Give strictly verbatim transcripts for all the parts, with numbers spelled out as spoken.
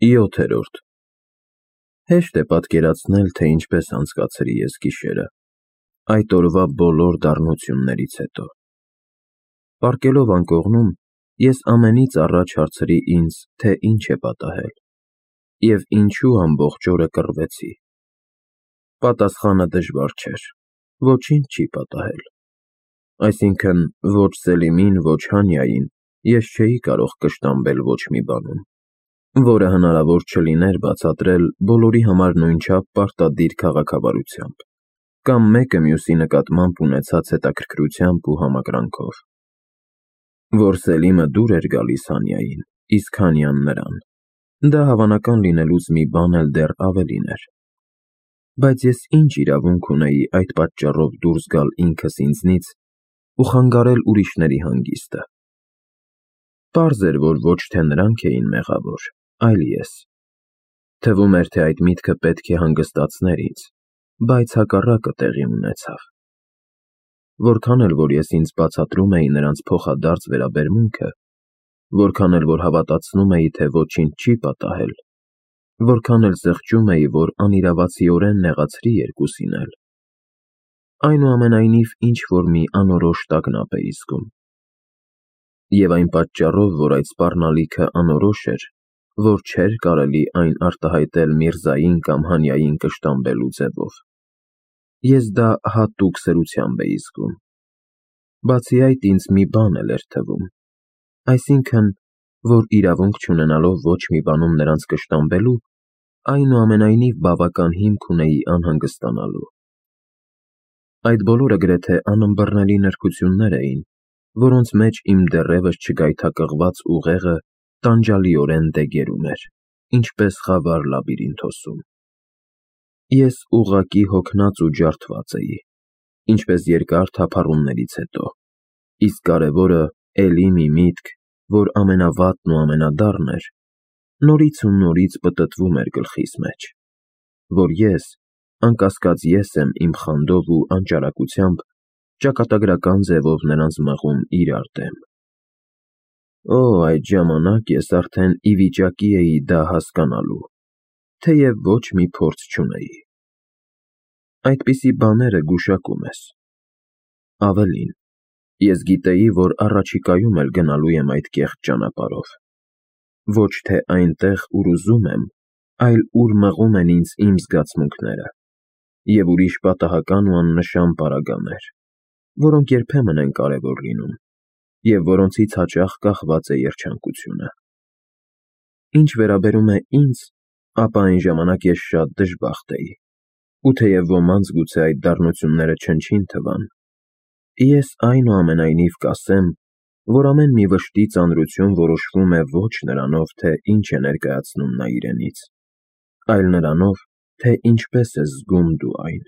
յոթերորդ Հեշտ է պատկերացնել, թե ինչպես անցկացրի ես գիշերը, այդ օրվա բոլոր դառնություններից հետո։ Պառկելով անկողնում, ես ամենից առաջ հարցրի ինձ, թե ինչ է պատահել, և ինչու ամբողջ օրը կռվեցի։ Պատասխանը դժվար չէր, ոչինչ չի պատահել։ Այսինքն, ոչ Սելիմին, ոչ Հանիային ես չէի կարող կշտամբել ոչ մի բանում, որը հնարավոր չլիներ բացատրել բոլորի համար նույնչափ պարտադիր քաղաքավարությամբ, կամ մեկը մյուսի նկատմամբ ունեցած հետաքրքրությամբ ու համակրանքով։ Որ Սելիմը դուր էր գալիս Հանիային, իսկ Հանիան նրան, դա հավանական լինելուց մի բան էլ դեռ ավելին էր։ Բայց ես ինչ իրավունք ունեի այդ պատճառով դուրս գալ ինքս ինձնից ու խանգարել ուրիշների հանգիստը։ Պարզ էր, որ ոչ թե նրանք էին մեղավոր, այլ ես։ Թվում էր, թե այդ միտքը պետք է հանգստացներ ինձ, բայց հակառակը տեղի ունեցավ։ Որքան էլ որ ես ինձ բացատրում էի նրանց փոխադարձ վերաբերմունքը, որքան էլ որ հավատացնում էի, թե ոչինչ չի պատահել, որքան էլ զղջում էի, որ անիրավացիորեն նեղացրի երկուսին էլ, այնուամենայնիվ ինչ-որ մի անորոշ տագնապ էի զգում։ Եվ այն պատճառով, որ այդ սպառնալիքը անորոշ էր, որ չէր կարելի այն արտահայտել Միրզային կամ Հանիային կշտամբելու ձևով, ես դա հատուկ սրությամբ էի զգում։ Բացի այդ, ինձ մի բան էլ էր թվում, այսինքն, որ իրավունք չունենալով ոչ մի բանում նրանց կշտամբելու, այնուամենայնիվ բավական հիմք ունեի անհանգստանալու։ Այդ բոլորը գրեթե անըմբռնելի նրբություններ էին, որոնց մեջ իմ դեռևս չգայթակղված ուղեղը տանջալիորեն դեգերում էր, ինչպես խավար լաբիրինթոսում։ Ես ուղղակի հոգնած ու ջարդված էի, ինչպես երկար թափառումներից հետո, իսկ կարևորը էլի մի միտք, որ ամենավատն ու ամենադառն էր, նորից ու նորից պտտվում էր գլխիս մեջ, որ ես, անկասկած ես եմ իմ խանդով ու անճարակությամբ ճակատագրական ձևով նրանց մղում իրար դեմ։ Օ, այդ ժամանակ ես արդեն ի վիճակի էի դա հասկանալու, թեև ոչ մի փորձ չունեի։ Այդպիսի բաները գուշակում ես։ Ավելին, ես գիտեի, որ առաջիկայում էլ գնալու եմ այդ կեղծ ճանապարհով, ոչ թե այնտեղ, ուր ուզում եմ, այլ ուր մղում են ինձ իմ զգացմունքները, և ուրիշ պատահական ու աննշան պարագաներ, որոնք երբեմն են կարևոր լինում, և որոնցից հաճախ կախված է երջանկությունը։ Ինչ վերաբերում է ինձ, ապա այն ժամանակ ես շատ դժբախտ էի, ու թեև ոմանց գուցե այդ դառնությունները չնչին թվան, ես այնուամենայնիվ կասեմ, որ ամեն մի վշտի ծանրություն որոշվում է ոչ նրանով, թե ինչ է ներկայացնում նա իրենից, այլ նրանով, թե ինչպես ես զգում դու այն։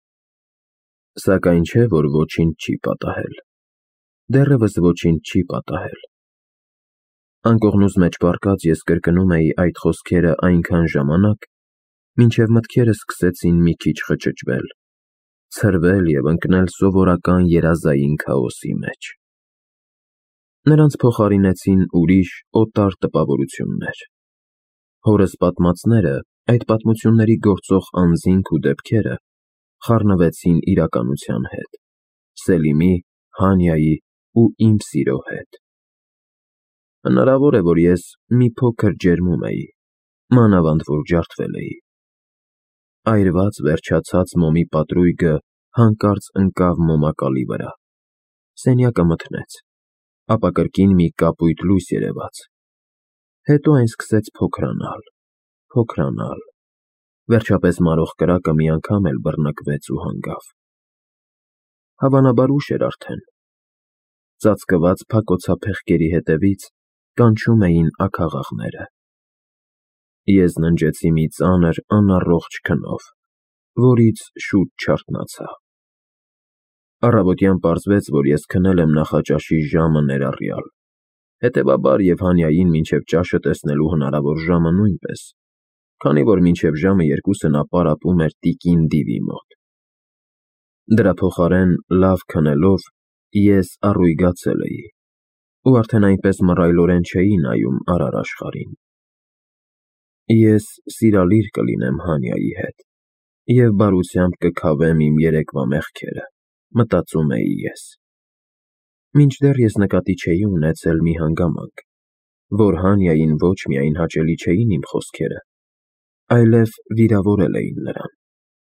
Սակայն չէ, որ ոչինչ չի պատահել, դեռևս ոչինչ չի պատահել։ Անկողնուս մեջ պառկած ես կրկնում էի այդ խոսքերը այնքան ժամանակ, մինչև մտքերս սկսեցին մի քիչ խճճվել, ցրվել և ընկնել սովորական երազային քաոսի մեջ։ Նրանց փոխարինեցին ուրիշ, օտար տպավորություններ։ Հորս պատմածները, այդ պատմությունների գործող անձինք ու դեպքերը խառնվեցին իրականության հետ, Սելիմի, Հանիայի ու իմ սիրո հետ։ Հնարավոր է, որ ես մի փոքր ջերմում էի, մանավանդ որ ջարդվել էի։ Այրված վերջացած մոմի պատրույգը հանկարծ ընկավ մոմակալի վրա, սենյակը մթնեց, ապա կրկին մի կապույտ լույս երևաց, հետո այն սկսեց փոքրանալ, փոքրանալ, վերջապես մարող կրակը մի անգամ էլ բռնկվեց ու հանգավ։ Հավանաբար ուշ էր արդեն։ Ծածկված փակոցափեղկերի հետևից կանչում էին աքաղաղները։ Ես ննջեցի մի ծանր, անառողջ քնով, որից շուտ չարթնացա։ Առավոտյան պարզվեց, որ ես քնել եմ նախաճաշի ժամը ներառյալ, հետևաբար և Հանիային մինչև ճաշը տեսնելու հնարավոր ժամը նույնպես, քանի որ մինչև ժամը երկուսը նա պարապում էր տիկին Դիվի մոտ։ Դրա փոխարեն, լավ քնելով, ես առույգացել էի ու արդեն այնպես մռայլորեն չէի նայում արար աշխարհին։ Ես սիրալիր կլինեմ Հանյայի հետ և բարությամբ կքավեմ իմ երեկվա մեղքերը, մտածում էի ես։ Մինչդեռ ես նկատի չէի ունեցել մի հանգամանք, որ Հանյային ոչ միայն հաճելի չէին իմ խոսքերը, այլև վիրավորել էին նրան։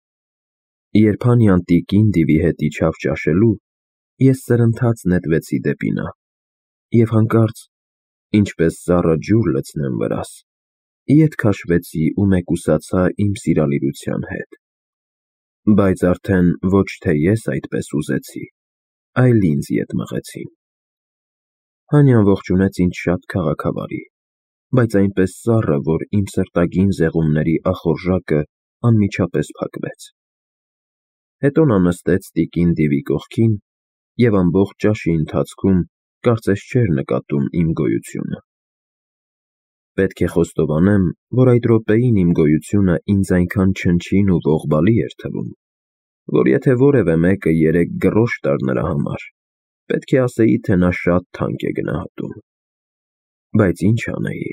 Երբ Հանյան տիկին Դիվի հետ իջավ ճաշելու, ես սրընթաց նետվեցի դեպի նա և հանկարծ, ինչպես սառը ջուր լցնեմ վրաս, ետ քաշվեցի ու մեկուսացա իմ սիրալիրության հետ։ Բայց արդեն ոչ թե ես այդպես ուզեցի, այլ ինձ ետ մղեցին։ Հանյան ողջունեց ինձ շատ քաղաքավարի, բայց այնպես սառը, որ իմ սրտագին զեղումների ախորժակը անմիջապես փակվեց։ Հետո նա նստեց տիկին Դիվի կողքին և ամբողջ ճաշի ընթացքում կարծես չէր նկատում իմ գոյությունը։ Պետք է խոստովանեմ, որ այդ րոպեին իմ գոյությունը ինձ այնքան չնչին ու ողբալի էր թվում, որ եթե որևէ մեկը երեք գրոշ տար նրա համար, պետք է ասեի, թե նա շատ թանկ է գնահատում։ Բայց ինչ անեի։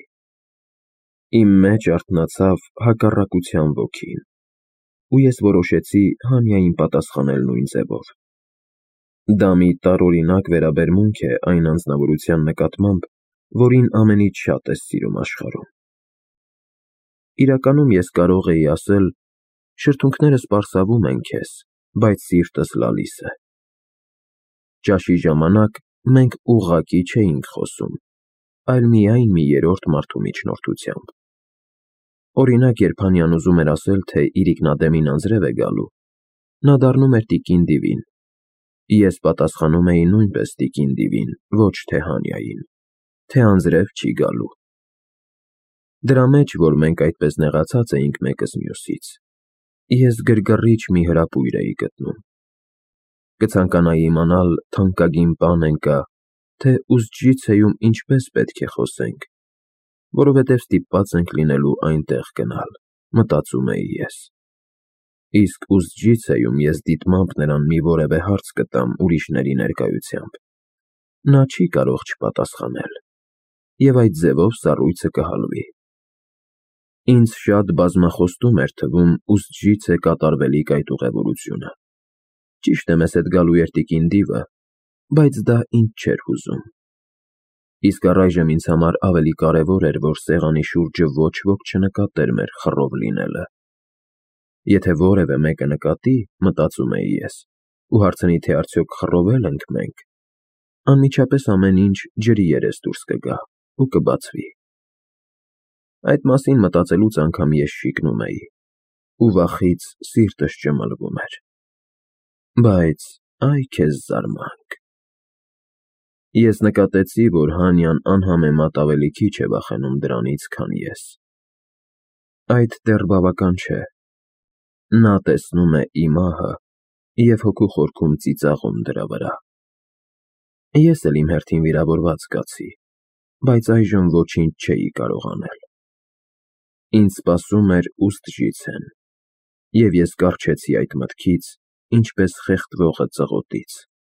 Իմ մեջ արթնացավ հակառակության ոգին, ու ես որոշեցի Հանյային պատասխանել նույն ձևով։ Դա մի տարօրինակ վերաբերմունք է այն անձնավորության նկատմամբ, որին ամենից շատ ես սիրում աշխարհում։ Իրականում ես կարող էի ասել. շրթունքներս պարսավում են քեզ, բայց սիրտս լալիս է։ Ճաշի ժամանակ մենք ուղղակի չէինք խոսում, այլ միայն մի երրորդ մարդու միջնորդությամբ։ Օրինակ, երբ Հանյան ուզում էր ասել, թե իրիկնադեմին անձրև է գալու, նա դառնում էր տիկին Դիվին, ես պատասխանում էի նույնպես տիկին Դիվին, ոչ թե Հանյային, թե անձրև չի գալու։ Դրա մեջ, որ մենք այդպես նեղացած էինք մեկս մյուսից, ես գրգռիչ մի հրապույր էի գտնում։ Կցանկանայի իմանալ թանկագին բան ընկա, թե Ուզջիցեում ինչպես պետք է խոսենք, որովհետև ստիպված ենք լինելու այնտեղ գնալ, մտածում էի ես։ Իսկ Ուզջիցեում ես դիտմամբ նրան մի որևէ հարց կտամ ուրիշների ներկայությամբ, նա չի կարող չպատասխանել, և այդ ձևով սառույցը կհալվի։ Ինձ շատ բազմախոստում էր թվում Ուզջիցե կատարվելիք այդ ուղևորությունը։ Ճիշտ է, մեզ հետ գալու էր տիկին Դիվը, բայց դա ինձ չէր հուզում։ Իսկ առայժմ ինձ համար ավելի կարևոր էր, որ սեղանի շուրջը ոչ ոք չնկատեր մեր խռով լինելը։ Եթե որևէ մեկը նկատի, մտածում էի ես, ու հարցնի, թե արդյոք խռովել ենք մենք, անմիջապես ամեն ինչ ջրի երես դուրս կգա ու կբացվի։ Այդ մասին մտածելուց անգամ ես շիկնում էի, ու վախից սիրտս ճմլվում էր։ Բայց այ քեզ զարմանք։ Ես նկատեցի, որ Հանյան անհամեմատ ավելի քիչ է վախենում դրանից, քան ես։ Այդ դեռ բավական չէ։ Նա տեսնում է իմ ահը և հոգու խորքում ծիծաղում դրա վրա։ Ես էլ իմ հերթին վիրավորված կացի, բայց այժմ ոչինչ չէի կարող անել։ Ինձ սպասում էր Ուզջիցեն, և ես կառչեցի այդ մտքից, ինչպես խեղդվողը ծղոտից։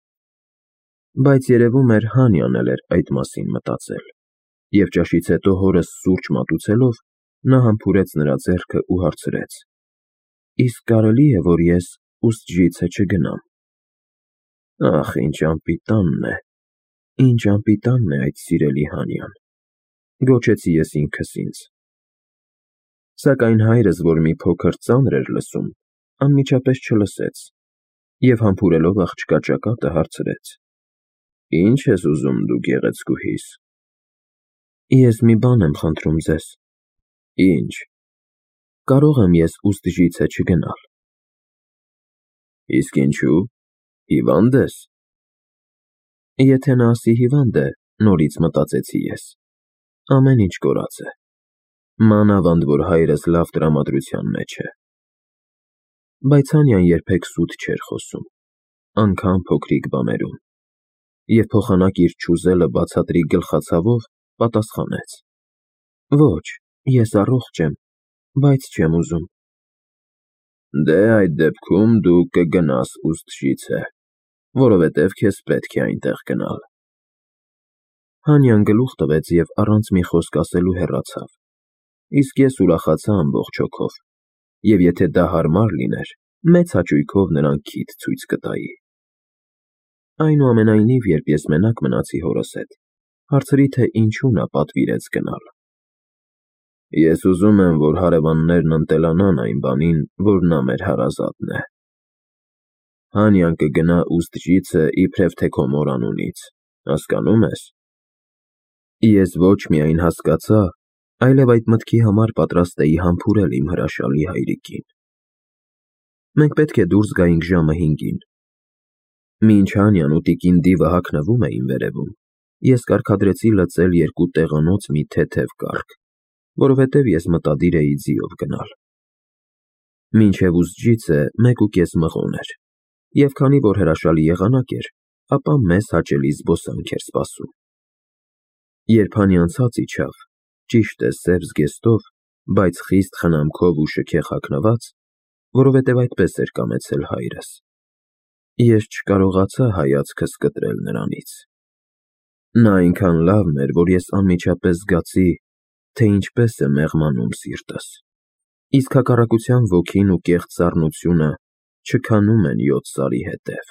Բայց երևում էր Հանյան էլ էր այդ մասին մտածել, և ճաշից հետո հորս սուրճ մատուցելով, նա համբուրեց նրա ձեռքը ու հարցրեց. Իսկ կարելի է, որ ես Ուզջիցե չգնամ։ Ախ, ինչ անպիտանն է, ինչ անպիտանն է այդ սիրելի Հանյան, գոչեցի ես ինքս ինձ։ Սակայն հայրս, որ մի փոքր ծանր էր լսում, անմիջապես չլսեց և համբուրելով աղջկա ճակատը հարցրեց. Ի՞նչ ես ուզում դու գեղեցկուհիս։ Ես մի բան եմ խնդրում ձեզ։ Ի՞նչ։ Կարո՞ղ եմ ես Ուզջիցե չգնալ։ Իսկ ինչու՞։ Հիվա՞նդ ես։ Եթե նա ասի հիվանդ է, նորից մտածեցի ես, ամեն ինչ կորած է։ Մանավանդ որ հայրս լավ տրամադրության մեջ է։ Բայց Հանյան երբեք սուտ չէր խոսում, անգամ փոքրիկ բաներում, և փոխանակ իր չուզելը բացատրի գլխացավով պատասխանեց. Ոչ, ես առողջ եմ, բայց չեմ ուզում։ Դե այդ դեպքում դու կգնաս Ուզջիցե, որովհետև քեզ պետք է այնտեղ գնալ։ Հանյան գլուխ տվեց և առանց մի խոսք ասելու հեռացավ։ իսկ ես ուրախացա ամբողջ հոգով, և եթե դա հարմար լիներ, մեծ հաճույքով նրան քիթ ցույց կտայի։ Այնուամենայնիվ, երբ ես մենակ մնացի հորս հետ, հարցրի, թե ինչու նա պատվիրեց գնալ։ Ես ուզում եմ, որ հարևաններն ընտելանան այն բանին, որ նա մեր հարազատն է։ Հանյան կգնա Ուստժիցը իբրև թե քո մոր անունից, հասկանում ես։ Ես ոչ միայն հասկացա, այլև այդ մտքի համար պատրաստ էի համբուրել իմ հրաշալի հայրիկին։ Մենք պետք է դուրս գայինք ժամը հինգին։ Մինչ Հանյան ու տիկին Դիվը հագնվում էին վերևում, ես կարգադրեցի լծել երկու տեղանոց մի թեթև կառք, որովհետև ես մտադիր էի ձիով գնալ։ Մինչև Ուստժիցը մեկ ու կես մղոն էր, և քանի որ հրաշալի եղանակ էր, ապա մեզ հաճելի զբոսանք էր սպասում։ Երբ Հանյան ցած իջավ, ճիշտ է սև զգեստով, բայց խիստ խնամքով ու շքեղ հագնված, որովհետև այդպես էր կամեցել հայրս, ես չկարողացա հայացքս կտրել նրանից։ Նա այնքան լավն էր, որ ես անմիջապես զգացի, թե ինչպես է մեղմանում սիրտս, իսկ հակառակության ոգին ու կեղծ սառնությունը չքանում են յոթ սարի հետև։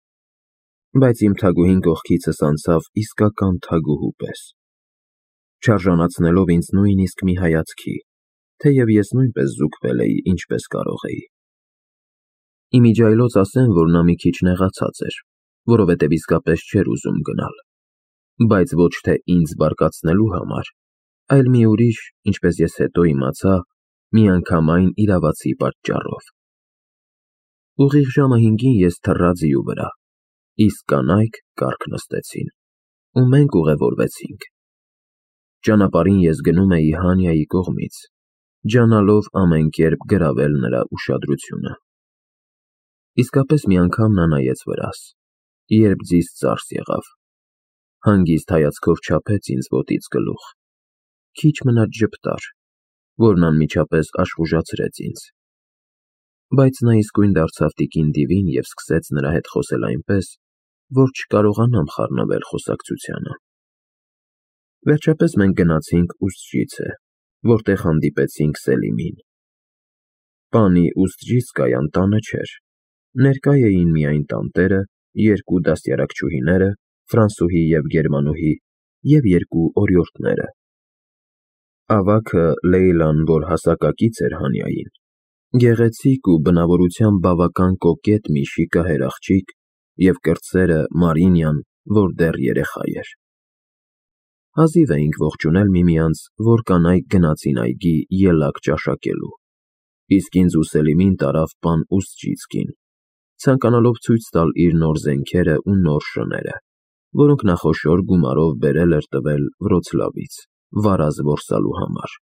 Բայց իմ թագուհին կողքիցս անցավ իսկական թագուհու պես, չարժանացնելով ինձ նույնիսկ մի հայացքի, թեև ես նույնպես զուգվել էի, ինչպես կարող էի։ Իմիջիայլոց ասեմ, որ նա մի քիչ նեղացած էր, որովհետև իսկապես չէր ուզում գնալ, բայց ոչ թե ինձ բարկացնելու համար, այլ մի ուրիշ, ինչպես ես հետո իմացա, միանգամայն իրավացի պատճառով։ Ուղիղ ժամը հինգին ես թռա ձիու վրա, իսկ կանայք կառք նստեցին, ու մենք ուղևորվեցինք։ Ճանապարհին ես գնում էի Հանյայի կողմից, ջանալով ամեն կերպ գրավել նրա ուշադրությունը։ Իսկապես մի անգամ նա նայեց վրաս, երբ ձիզ ծարս եղավ, հանգիստ հայացքով չափեց ինձ ոտից գլուխ, քիչ մնաց ժպտար, որն անմիջապես աշխուժացրեց ինձ, բայց նա իսկույն դարձավ տիկին Դիվին և սկսեց նրա հետ խոսել այնպես, որ չկարողանամ խառնվել խոսակցությանը։ Վերջապես մենք գնացինք Ուստժիցը, որտեղ հանդիպեցինք Սելիմին։ Պանի Ուստժիցկայան տանը չէր, ներկա էին միայն տանտերը, երկու դաստիարակչուհիները, ֆրանսուհի և գերմանուհի, և երկու օրիորդները։ Ավագը Լեյլան, որ հասակակից էր Հանյային, գեղեցիկ ու բնավորությամբ բավական կոկետ մի շիկահեր աղջիկ, և կրտսերը Մարինյան, որ դեռ երեխա էր։ Հազիվ էինք ողջունել միմյանց, որ կանայք գնացին այգի ելակ ճաշակելու, իսկ ինձ ու Սելիմին տարավ պան Ուստժիցկին, ցանկանալով ցույց տալ իր նոր զենքերը ու նոր շները, որոնք նա խոշոր գումարով բերել էր տվել Վրոցլավից, վարազ որսալու համար։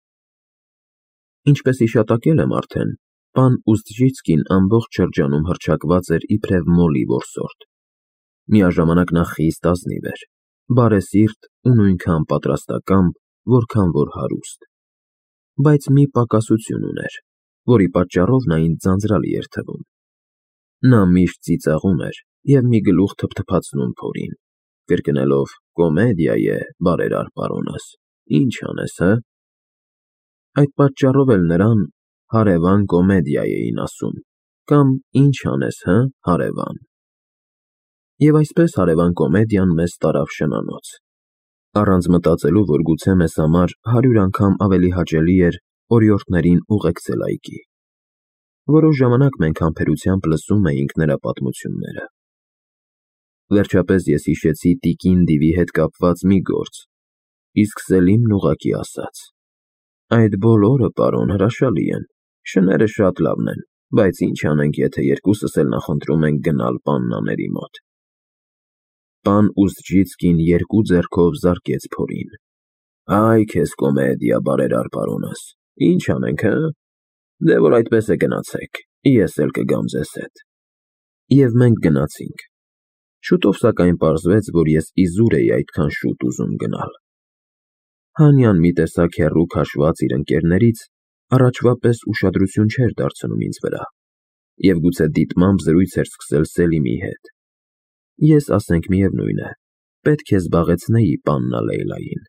Ինչպես հիշատակել եմ արդեն, պան Ուստժիցկին ամբողջ շրջանում հռչակված էր իբրև մոլի որսորդ։ Միաժամանակ նա խիստ ազնիվ էր, բարեսիրտ ու նույնքան պատրաստակամ, որքան որ հարուստ, բայց մի պակասություն ուներ, որի պատճառով նա ինձ ձանձրալի էր թվում։ Նա միշտ ծիծաղում էր և մի գլուխ թփթփացնում փորին, կրկնելով. «Կոմեդիա է, բարերար պարոնս, ինչ անես, հը»։ Այդ պատճառով էլ նրան հարևան կոմեդիա էին ասում, կամ ինչ անես, հը, հարևան։ Եվ այսպես հարևան կոմեդիան մեզ տարավ շնանոց, առանց մտածելու, որ գուցե մեզ համար հարյուր անգամ ավելի հաճելի էր օրիորդներին ուղեկցել այգի։ Որոշ ժամանակ մենք համբերությամբ լսում էինք նրա պատմությունները։ Վերջապես ես հիշեցի տիկին Դիվի հետ կապված մի գործ, իսկ Սելիմն ուղղակի ասաց. «Այդ բոլորը, պարոն, հրաշալի են, շները շատ լավն են, բայց ինչ անենք, եթե երկուսս էլ նախընտրում ենք գնալ պան նաների մոտ»։ Պան Ուստժիցկին երկու ձեռքով զարկեց փորին. «Այ քեզ կոմեդիա, բարերար պարոնս, ինչ անենք, հը։ Դե որ այդպես է գնացեք, ես էլ կգամ ձեզ հետ»։ Եվ մենք գնացինք։ Շուտով սակայն պարզվեց, որ ես իզուր էի այդքան շուտ ուզում գնալ։ Հանյան մի տեսակ հեռու քաշված իր ընկերներից, առաջվա պես ուշադրություն չէր դարձնում ինձ վրա, և գուցե դիտմամբ զրույց էր սկսել Սելիմի հետ։ Ես, ասենք միևնույն է, պետք է զբաղեցնեի պաննա Լեյլային։